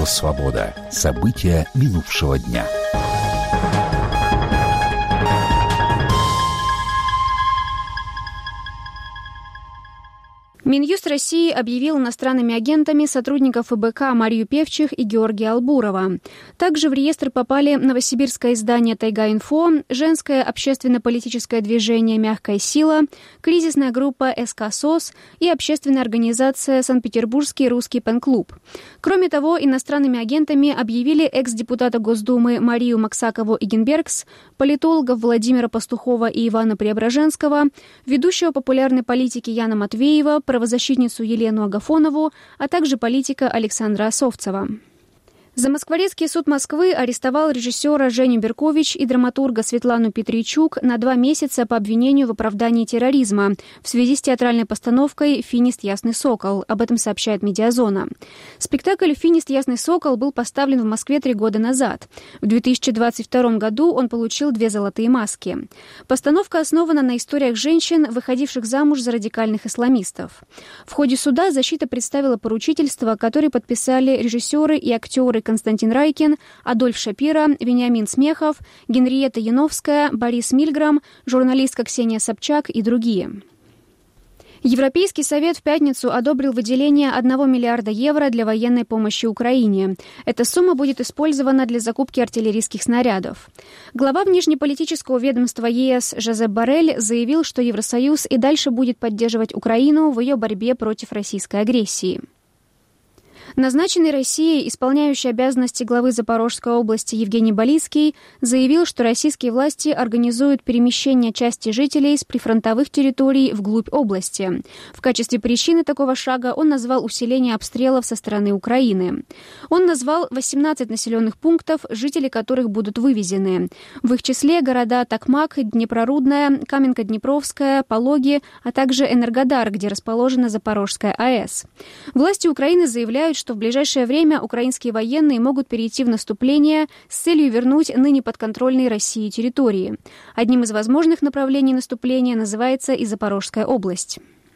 Радио «Свобода». События минувшего дня. Минюст России объявил иностранными агентами сотрудников ФБК Марию Певчих и Георгия Албурова. Также в реестр попали новосибирское издание «Тайга-Инфо», женское общественно-политическое движение «Мягкая сила», кризисная группа СК СОС и общественная организация «Санкт-Петербургский русский пен-клуб». Кроме того, иностранными агентами объявили экс-депутата Госдумы Марию Максакову-Игенбергс, политологов Владимира Пастухова и Ивана Преображенского, ведущего популярной политики Яна Матвеева, правозащитницу Елену Агафонову, а также политика Александра Осовцева. Замоскворецкий суд Москвы арестовал режиссера Женю Беркович и драматурга Светлану Петричук на 2 месяца по обвинению в оправдании терроризма в связи с театральной постановкой «Финист Ясный Сокол». Об этом сообщает «Медиазона». Спектакль «Финист Ясный Сокол» был поставлен в Москве 3 года назад. В 2022 году он получил 2 золотые маски. Постановка основана на историях женщин, выходивших замуж за радикальных исламистов. В ходе суда защита представила поручительство, которое подписали режиссеры и актеры Константин Райкин, Адольф Шапира, Вениамин Смехов, Генриетта Яновская, Борис Мильграм, журналистка Ксения Собчак и другие. Европейский совет в пятницу одобрил выделение 1 миллиарда евро для военной помощи Украине. Эта сумма будет использована для закупки артиллерийских снарядов. Глава внешнеполитического ведомства ЕС Жозеп Боррель заявил, что Евросоюз и дальше будет поддерживать Украину в ее борьбе против российской агрессии. Назначенный Россией, исполняющий обязанности главы Запорожской области Евгений Балицкий, заявил, что российские власти организуют перемещение части жителей с прифронтовых территорий вглубь области. В качестве причины такого шага он назвал усиление обстрелов со стороны Украины. Он назвал 18 населенных пунктов, жители которых будут вывезены. В их числе города Токмак, Днепрорудная, Каменка-Днепровская, Пологи, а также Энергодар, где расположена Запорожская АЭС. Власти Украины заявляют, что в ближайшее время украинские военные могут перейти в наступление с целью вернуть ныне подконтрольные России территории. Одним из возможных направлений наступления называется и Запорожская область.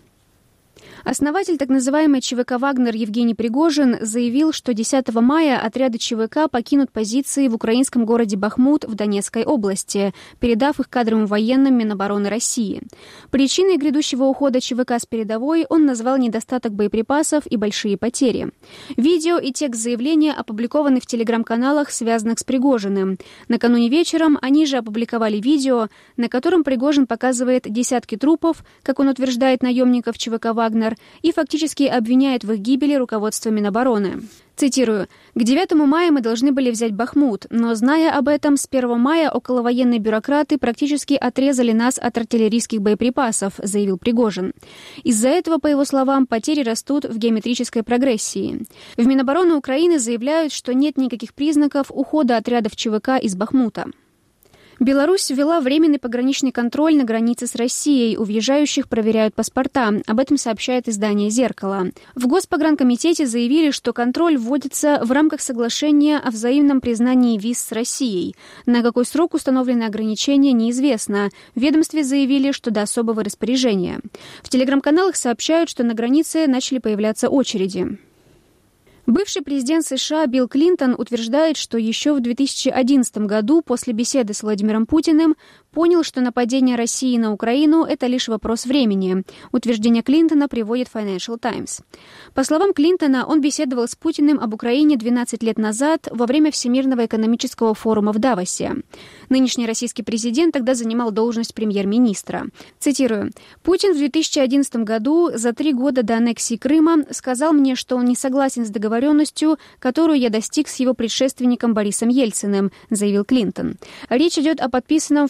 Основатель так называемой ЧВК «Вагнер» Евгений Пригожин заявил, что 10 мая отряды ЧВК покинут позиции в украинском городе Бахмут в Донецкой области, передав их кадровым военным Минобороны России. Причиной грядущего ухода ЧВК с передовой он назвал недостаток боеприпасов и большие потери. Видео и текст заявления опубликованы в телеграм-каналах, связанных с Пригожиным. Накануне вечером они же опубликовали видео, на котором Пригожин показывает десятки трупов, как он утверждает, наемников ЧВК «Вагнер», и фактически обвиняет в их гибели руководство Минобороны. Цитирую: «К 9 мая мы должны были взять Бахмут, но, зная об этом, с 1 мая околовоенные бюрократы практически отрезали нас от артиллерийских боеприпасов», заявил Пригожин. Из-за этого, по его словам, потери растут в геометрической прогрессии. В Минобороны Украины заявляют, что нет никаких признаков ухода отрядов ЧВК из Бахмута. Беларусь ввела временный пограничный контроль на границе с Россией. У въезжающих проверяют паспорта. Об этом сообщает издание «Зеркало». В Госпогранкомитете заявили, что контроль вводится в рамках соглашения о взаимном признании виз с Россией. На какой срок установлены ограничения, неизвестно. В ведомстве заявили, что до особого распоряжения. В телеграм-каналах сообщают, что на границе начали появляться очереди. Бывший президент США Билл Клинтон утверждает, что еще в 2011 году после беседы с Владимиром Путиным понял, что нападение России на Украину – это лишь вопрос времени. Утверждение Клинтона приводит Financial Times. По словам Клинтона, он беседовал с Путиным об Украине 12 лет назад во время Всемирного экономического форума в Давосе. Нынешний российский президент тогда занимал должность премьер-министра. Цитирую: «Путин в 2011 году, за 3 года до аннексии Крыма, сказал мне, что он не согласен с договоренностью, которую я достиг с его предшественником Борисом Ельциным», заявил Клинтон. Речь идет о подписанном в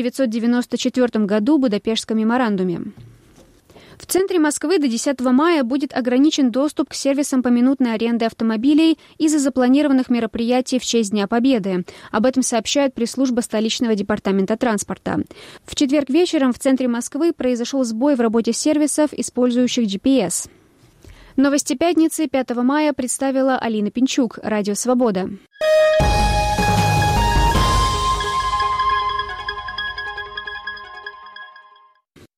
1994 году Будапештском меморандуме. В центре Москвы до 10 мая будет ограничен доступ к сервисам поминутной аренды автомобилей из-за запланированных мероприятий в честь Дня Победы. Об этом сообщает пресс-служба столичного департамента транспорта. В четверг вечером в центре Москвы произошел сбой в работе сервисов, использующих GPS. Новости пятницы 5 мая представила Алина Пинчук, Радио «Свобода».